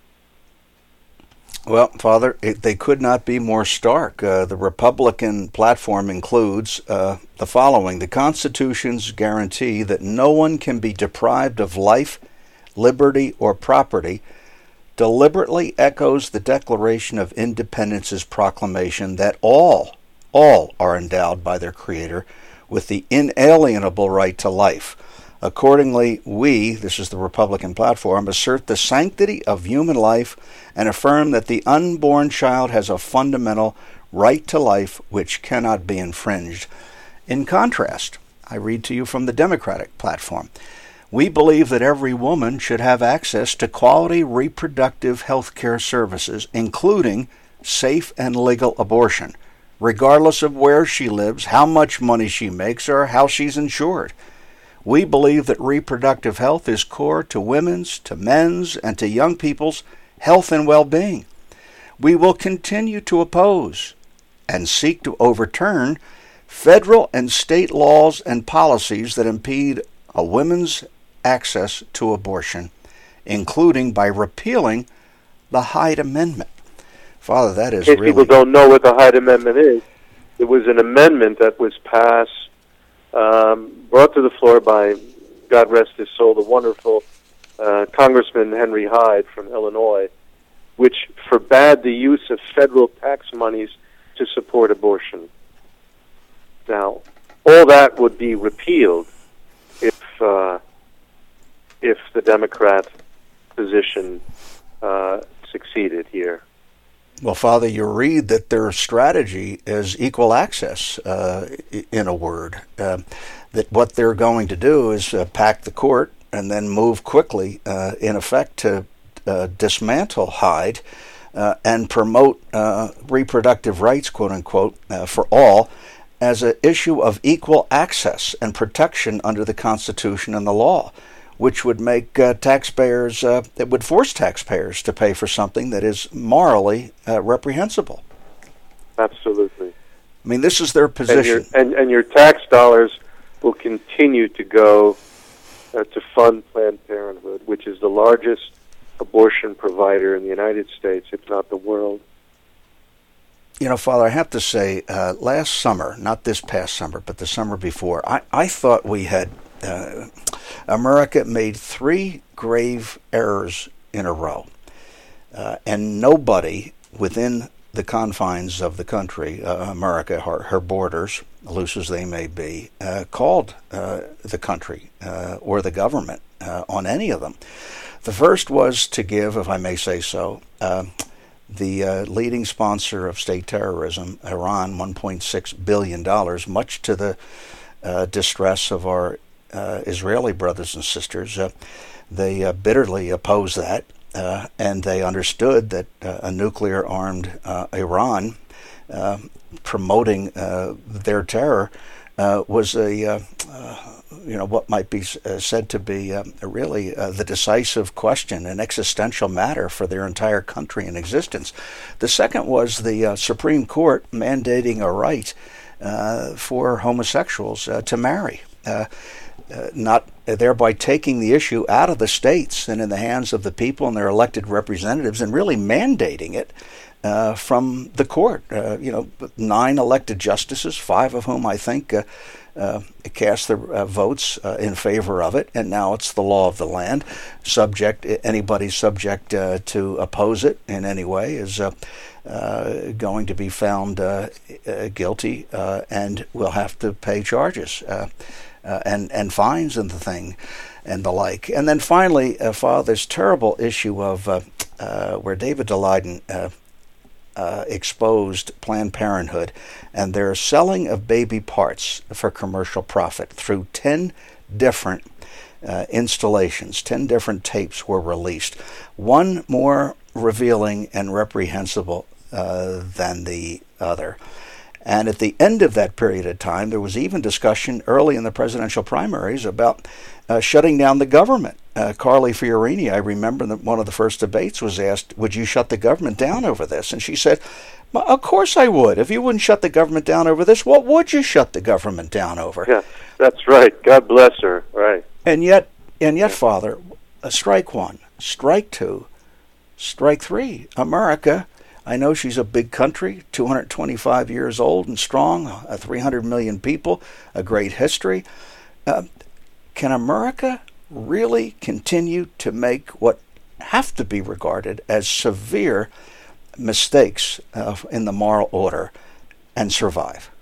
Well, Father, it, they could not be more stark. Uh, the Republican platform includes uh, the following. The Constitution's guarantee that no one can be deprived of life, liberty, or property deliberately echoes the Declaration of Independence's proclamation that all, all are endowed by their Creator with the inalienable right to life. Accordingly, we, this is the Republican platform, assert the sanctity of human life and affirm that the unborn child has a fundamental right to life which cannot be infringed. In contrast, I read to you from the Democratic platform. We believe that every woman should have access to quality reproductive health care services, including safe and legal abortion, regardless of where she lives, how much money she makes, or how she's insured. We believe that reproductive health is core to women's, to men's, and to young people's health and well-being. We will continue to oppose and seek to overturn federal and state laws and policies that impede a woman's access to abortion, including by repealing the Hyde Amendment. Father, that is In case really... people don't know what the Hyde Amendment is, it was an amendment that was passed, um, brought to the floor by, God rest his soul, the wonderful uh, Congressman Henry Hyde from Illinois, which forbade the use of federal tax monies to support abortion. Now, all that would be repealed if uh, if the Democrat position uh, succeeded here. Well, Father, you read that their strategy is equal access, uh, in a word. Uh, that what they're going to do is uh, pack the court and then move quickly, uh, in effect, to uh, dismantle Hyde uh, and promote uh, reproductive rights, quote unquote, uh, for all as an issue of equal access and protection under the Constitution and the law, which would make uh, taxpayers, uh, it would force taxpayers to pay for something that is morally uh, reprehensible. Absolutely. I mean, this is their position. And your, and, and your tax dollars will continue to go uh, to fund Planned Parenthood, which is the largest abortion provider in the United States, if not the world. You know, Father, I have to say, uh, last summer, not this past summer, but the summer before, I, I thought we had, uh, America made three grave errors in a row. Uh, and nobody within the confines of the country, uh, America, her, her borders, loose as they may be, uh, called uh, the country uh, or the government uh, on any of them. The first was to give, if I may say so, uh, the uh, leading sponsor of state terrorism, Iran, one point six billion dollars, much to the uh, distress of our uh, Israeli brothers and sisters. Uh, they uh, bitterly opposed that, uh, and they understood that uh, a nuclear-armed uh, Iran uh, promoting uh, their terror uh, was a uh, uh, you know, what might be uh, said to be uh, really uh, the decisive question, an existential matter for their entire country and existence. The second was the uh, Supreme Court mandating a right uh, for homosexuals uh, to marry, uh, uh, not uh, thereby taking the issue out of the states and in the hands of the people and their elected representatives and really mandating it uh, from the court. Uh, you know, nine elected justices, five of whom I think uh, Uh, cast their uh, votes uh, in favor of it, and now it's the law of the land. Subject anybody subject uh, to oppose it in any way is uh, uh, going to be found uh, uh, guilty uh, and will have to pay charges uh, uh, and and fines and the thing and the like. And then finally, uh, Father, this terrible issue of uh, uh, where David Daleiden uh, Uh, exposed Planned Parenthood and their selling of baby parts for commercial profit through ten different uh, installations. Ten different tapes were released, one more revealing and reprehensible uh, than the other. And at the end of that period of time, there was even discussion early in the presidential primaries about uh, shutting down the government. Uh, Carly Fiorini, I remember that one of the first debates was asked, would you shut the government down over this? And she said, of course I would. If you wouldn't shut the government down over this, what would you shut the government down over? Yeah, that's right. God bless her. Right. And yet, and yet, Father, uh, strike one, strike two, strike three. America, I know she's a big country, two hundred twenty-five years old and strong, uh, three hundred million people, a great history. Uh, can America really continue to make what have to be regarded as severe mistakes uh, in the moral order and survive?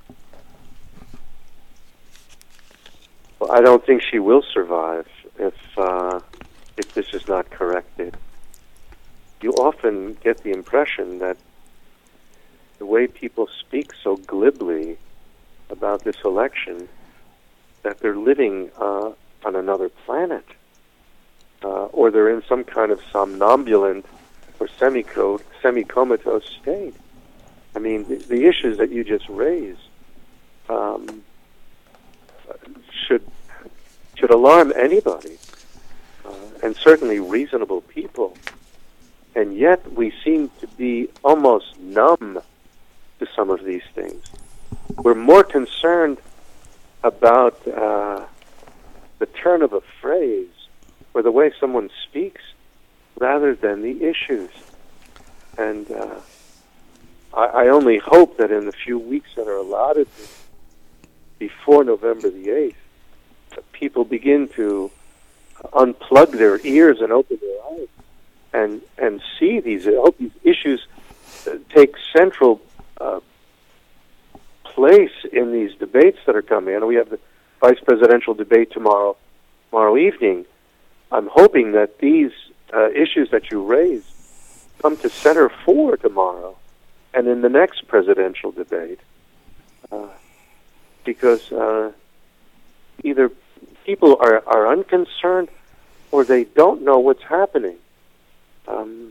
Well, I don't think she will survive if uh, if this is not corrected. You often get the impression that the way people speak so glibly about this election, that they're living uh, on another planet, uh, or they're in some kind of somnambulant or semi-co- semi-comatose state. I mean, the, the issues that you just raised um, should should alarm anybody, uh, and certainly reasonable people. And yet we seem to be almost numb to some of these things. We're more concerned about uh, the turn of a phrase or the way someone speaks rather than the issues. And uh, I, I only hope that in the few weeks that are allotted before November the eighth, people begin to unplug their ears and open their eyes and and see these. I hope these issues take central uh, place in these debates that are coming. I know we have the vice presidential debate tomorrow tomorrow evening. I'm hoping that these uh, issues that you raised come to center for tomorrow and in the next presidential debate, uh, because uh, either people are, are unconcerned or they don't know what's happening. Um,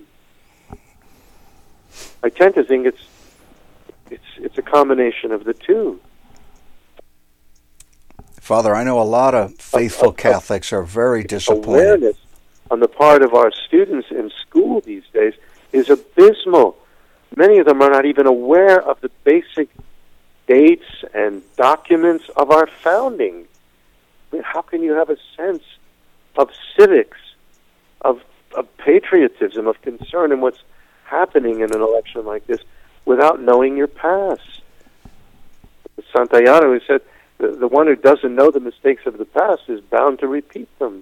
I tend to think it's it's it's a combination of the two. Father, I know a lot of faithful Catholics are very disappointed. Awareness on the part of our students in school these days is abysmal. Many of them are not even aware of the basic dates and documents of our founding. I mean, how can you have a sense of civics, of, of patriotism, of concern in what's happening in an election like this without knowing your past? Santayana, who said, the, the one who doesn't know the mistakes of the past is bound to repeat them.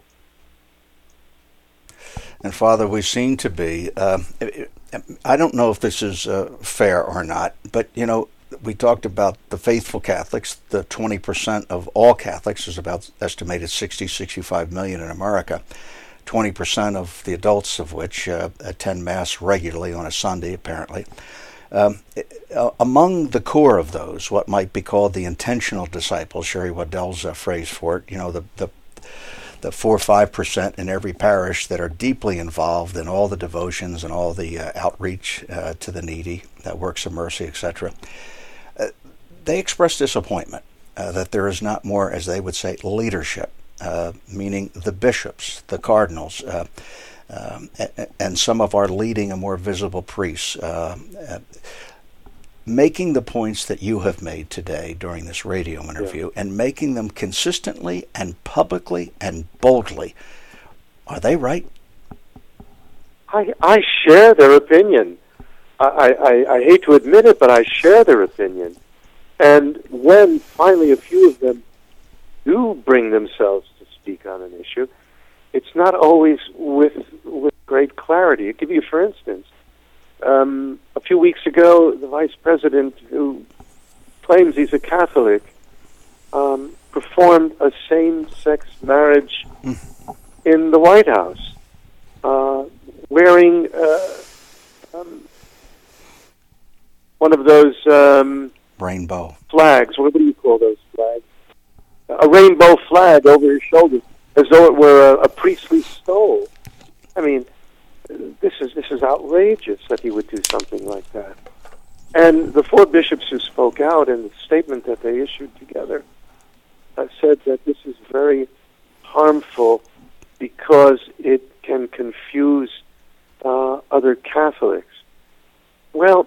And Father, we seem to be, uh, I don't know if this is uh, fair or not, but, you know, we talked about the faithful Catholics. The twenty percent of all Catholics is about estimated sixty, sixty-five million in America. twenty percent of the adults of which uh, attend Mass regularly on a Sunday, apparently. Um, uh, among the core of those, what might be called the intentional disciples, Sherry Waddell's uh, phrase for it, you know, the, the the four or five percent in every parish that are deeply involved in all the devotions and all the uh, outreach uh, to the needy, that works of mercy, et cetera. Uh, they express disappointment uh, that there is not more, as they would say, leadership, uh, meaning the bishops, the cardinals, uh, um, and, and some of our leading and more visible priests, uh, uh, making the points that you have made today during this radio interview, yeah. and making them consistently and publicly and boldly. Are they right? I, I share their opinion. I, I, I hate to admit it, but I share their opinion. And when finally a few of them do bring themselves to speak on an issue, it's not always with with great clarity. I'll give you, for instance, um, a few weeks ago, the vice president, who claims he's a Catholic, um, performed a same-sex marriage mm. in the White House, uh, wearing uh, um, one of those um, rainbow flags. What do you call those flags? A rainbow flag over his shoulders, as though it were a, a priestly stole. I mean, this is this is outrageous that he would do something like that. And the four bishops who spoke out in the statement that they issued together uh, said that this is very harmful because it can confuse uh, other Catholics. Well,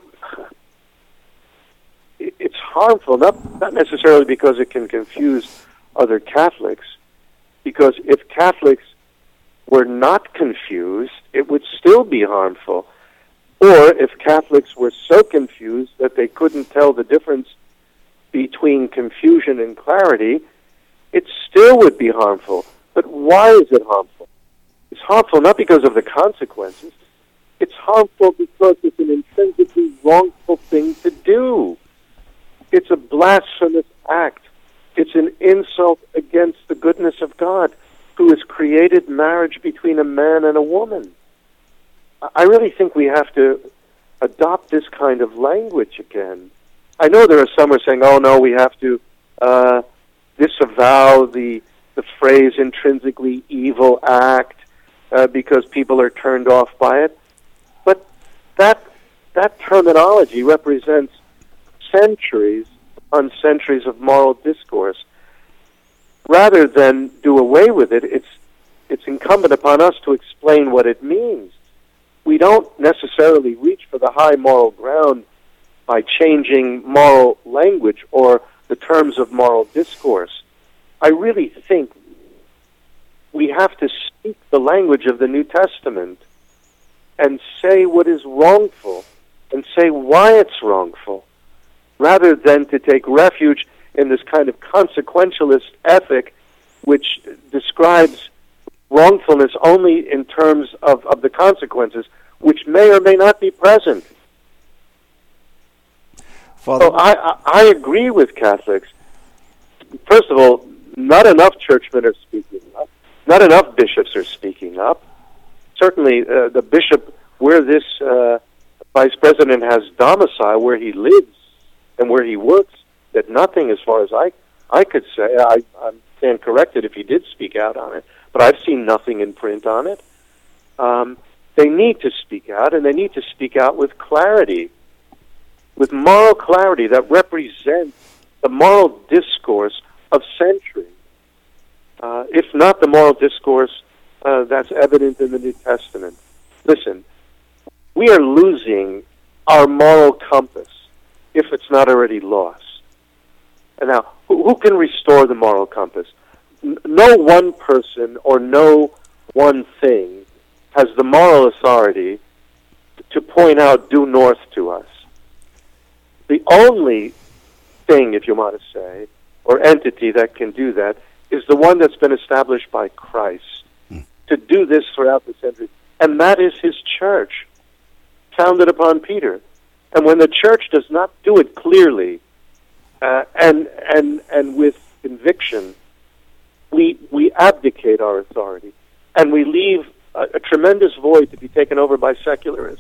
it's harmful, not, not necessarily because it can confuse other Catholics, because if Catholics were not confused, it would still be harmful. Or if Catholics were so confused that they couldn't tell the difference between confusion and clarity, it still would be harmful. But why is it harmful? It's harmful not because of the consequences. It's harmful because it's an intrinsically wrongful thing to do. It's a blasphemous act. It's an insult against the goodness of God, who has created marriage between a man and a woman. I really think we have to adopt this kind of language again. I know there are some who are saying, oh, no, we have to uh, disavow the, the phrase intrinsically evil act uh, because people are turned off by it. But that that terminology represents centuries on centuries of moral discourse. Rather than do away with it, it's it's incumbent upon us to explain what it means. We don't necessarily reach for the high moral ground by changing moral language or the terms of moral discourse. I really think we have to speak the language of the New Testament and say what is wrongful and say why it's wrongful, rather than to take refuge in this kind of consequentialist ethic which describes wrongfulness only in terms of, of the consequences, which may or may not be present. Father, so I, I, I agree with Catholics. First of all, not enough churchmen are speaking up. Not enough bishops are speaking up. Certainly, uh, the bishop where this uh, vice president has domicile, where he lives and where he works, that nothing, as far as I, I could say, I, I stand corrected if he did speak out on it, but I've seen nothing in print on it. Um, they need to speak out, and they need to speak out with clarity, with moral clarity that represents the moral discourse of centuries, uh, if not the moral discourse uh, that's evident in the New Testament. Listen, we are losing our moral compass if it's not already lost. And now, who, who can restore the moral compass? N- no one person or no one thing has the moral authority to point out due north to us. The only thing, if you want to say, or entity that can do that is the one that's been established by Christ hmm. to do this throughout the centuries, and that is his church, founded upon Peter. And when the church does not do it clearly uh, and and and with conviction, we we abdicate our authority, and we leave a, a tremendous void to be taken over by secularists.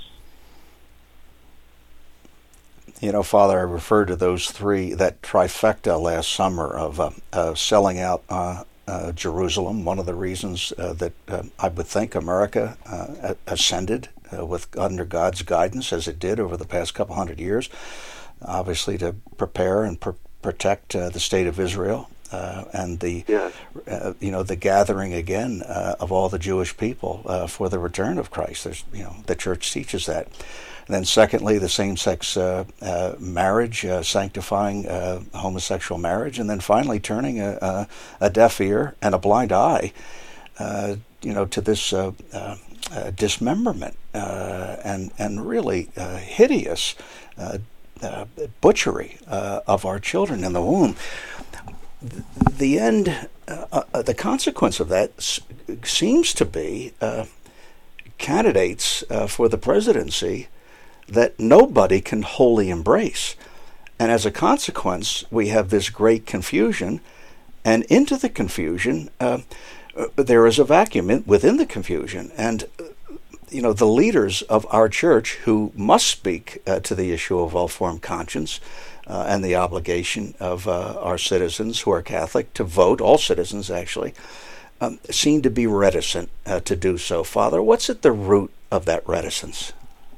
You know, Father, I referred to those three, that trifecta last summer of uh, uh, selling out uh, uh, Jerusalem. One of the reasons uh, that uh, I would think America uh, ascended uh, with under God's guidance, as it did over the past couple hundred years, obviously to prepare and pr- protect uh, the state of Israel uh, and the, yes. uh, you know, the gathering again uh, of all the Jewish people uh, for the return of Christ. There's, you know, the church teaches that. And then secondly, the same-sex uh, uh, marriage, uh, sanctifying uh, homosexual marriage, and then finally turning a, a, a deaf ear and a blind eye, uh, you know, to this uh, uh, uh, dismemberment uh, and and really uh, hideous uh, uh, butchery uh, of our children in the womb. The end, uh, uh, the consequence of that s- seems to be uh, candidates uh, for the presidency that nobody can wholly embrace. And as a consequence, we have this great confusion, and into the confusion, uh, there is a vacuum in, within the confusion. And, uh, you know, the leaders of our church who must speak uh, to the issue of well-formed conscience uh, and the obligation of uh, our citizens who are Catholic to vote, all citizens actually, um, seem to be reticent uh, to do so. Father, what's at the root of that reticence?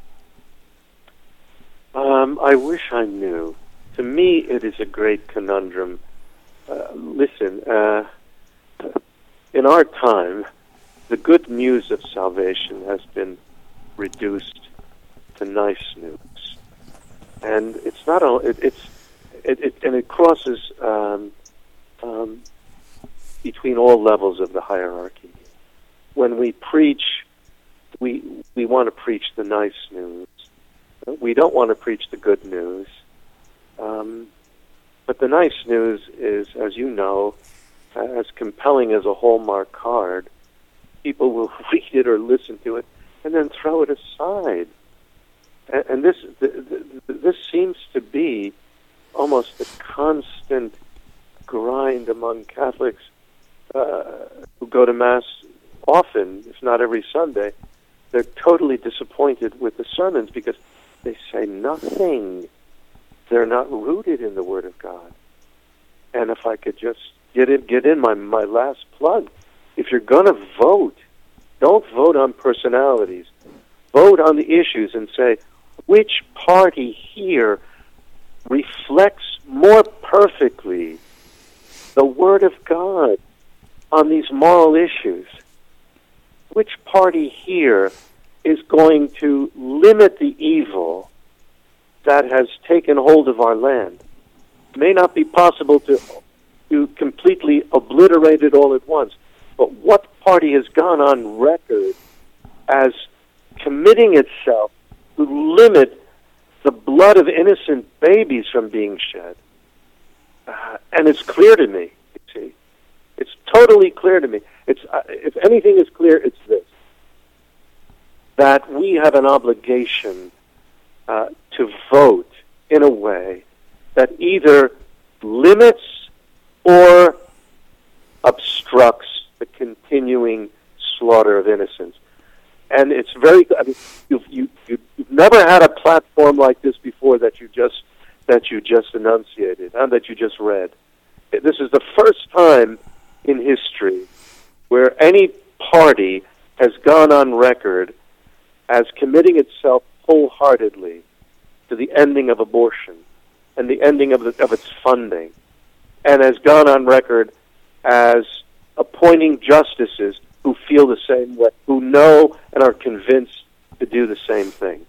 Um, I wish I knew. To me, it is a great conundrum. Uh, listen, uh, in our time, the good news of salvation has been reduced to nice news, and it's not all. It, it's it, it and it crosses um, um, between all levels of the hierarchy. When we preach, we we want to preach the nice news. We don't want to preach the good news. Um, but the nice news is, as you know, as compelling as a Hallmark card, people will read it or listen to it and then throw it aside. And, and this the, the, this seems to be almost a constant grind among Catholics uh, who go to Mass often, if not every Sunday. They're totally disappointed with the sermons because they say nothing. They're not rooted in the Word of God. And if I could just get in, get in my, my last plug, if you're going to vote, don't vote on personalities. Vote on the issues and say, which party here reflects more perfectly the Word of God on these moral issues? Which party here is going to limit the evil that has taken hold of our land? It may not be possible to, to completely obliterate it all at once, but what party has gone on record as committing itself to limit the blood of innocent babies from being shed? Uh, and it's clear to me, you see. It's totally clear to me. It's uh, if anything is clear, it's this: that we have an obligation uh, to vote in a way that either limits or obstructs the continuing slaughter of innocents. And it's very. I mean, you've, you, you've never had a platform like this before that you just that you just enunciated and that you just read. This is the first time in history where any party has gone on record as committing itself wholeheartedly to the ending of abortion and the ending of, the, of its funding, and has gone on record as appointing justices who feel the same way, who know and are convinced to do the same thing.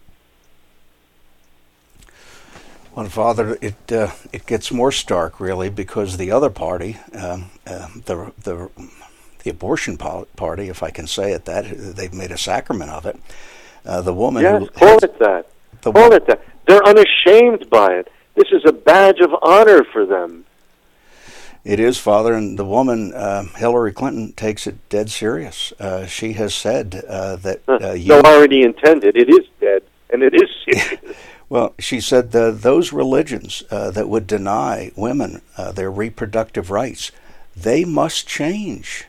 Well, Father, it uh, it gets more stark, really, because the other party, um, uh, the the the abortion party, if I can say it that, they've made a sacrament of it. Uh, the woman yes, who call has, it that. The call wo- it that. They're unashamed by it. This is a badge of honor for them. It is, Father, and the woman, uh, Hillary Clinton, takes it dead serious. Uh, she has said uh, that uh, you... No irony intended. It is dead, and it is serious. Well, she said uh, those religions uh, that would deny women uh, their reproductive rights, they must change.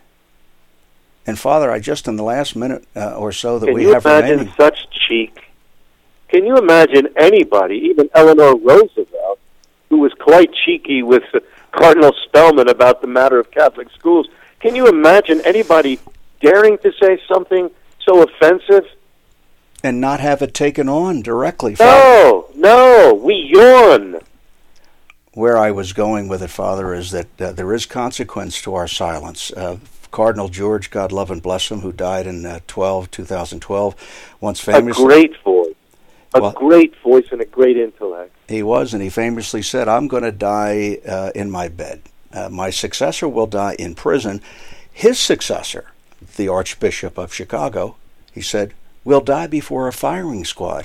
And Father, I just in the last minute uh, or so that Can we you have imagine remaining... such cheek? Can you imagine anybody, even Eleanor Roosevelt, who was quite cheeky with uh, Cardinal Spellman about the matter of Catholic schools, can you imagine anybody daring to say something so offensive? And not have it taken on directly, Father. No, no, we yawn. Where I was going with it, Father, is that uh, there is consequence to our silence. Uh, Cardinal George, God love and bless him, who died in uh, twelve, two thousand twelve, once famously... A great voice. A well, great voice and a great intellect. He was, and he famously said, I'm going to die uh, in my bed. Uh, my successor will die in prison. His successor, the Archbishop of Chicago, he said, will die before a firing squad.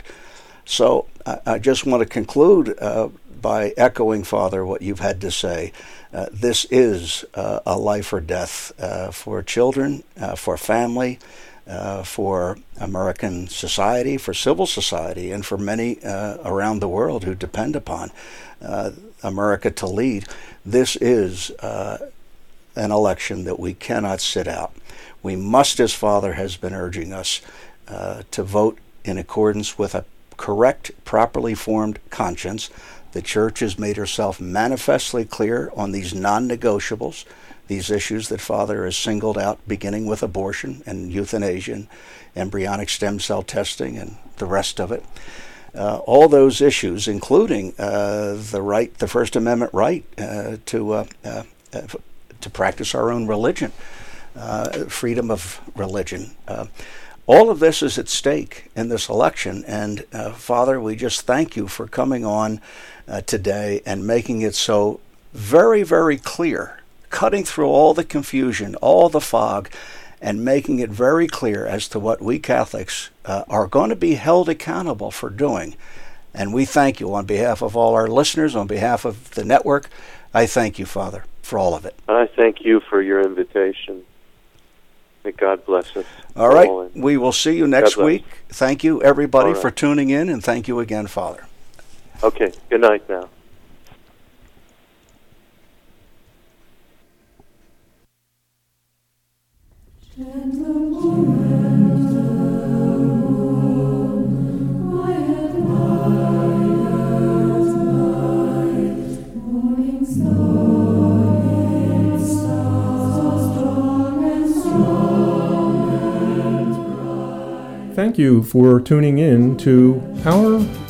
So I, I just want to conclude uh, by echoing, Father, what you've had to say. Uh, this is uh, a life or death uh, for children, uh, for family, uh, for American society, for civil society, and for many uh, around the world who depend upon uh, America to lead. This is uh, an election that we cannot sit out. We must, as Father has been urging us, uh, to vote in accordance with a correct, properly formed conscience. The Church has made herself manifestly clear on these non-negotiables, these issues that Father has singled out, beginning with abortion and euthanasia and embryonic stem cell testing and the rest of it. Uh, all those issues, including uh, the right, the First Amendment right uh, to uh, uh, to practice our own religion, uh, freedom of religion. Uh, all of this is at stake in this election, and uh, Father, we just thank you for coming on uh, today and making it so very, very clear, cutting through all the confusion, all the fog, and making it very clear as to what we Catholics uh, are going to be held accountable for doing. And we thank you on behalf of all our listeners, on behalf of the network. I thank you, Father, for all of it. I thank you for your invitation. May God bless us. All right. all, and We will see you next God bless. week. Thank you, everybody, All right. for tuning in, and thank you again, Father. Okay. Good night now. Thank you for tuning in to our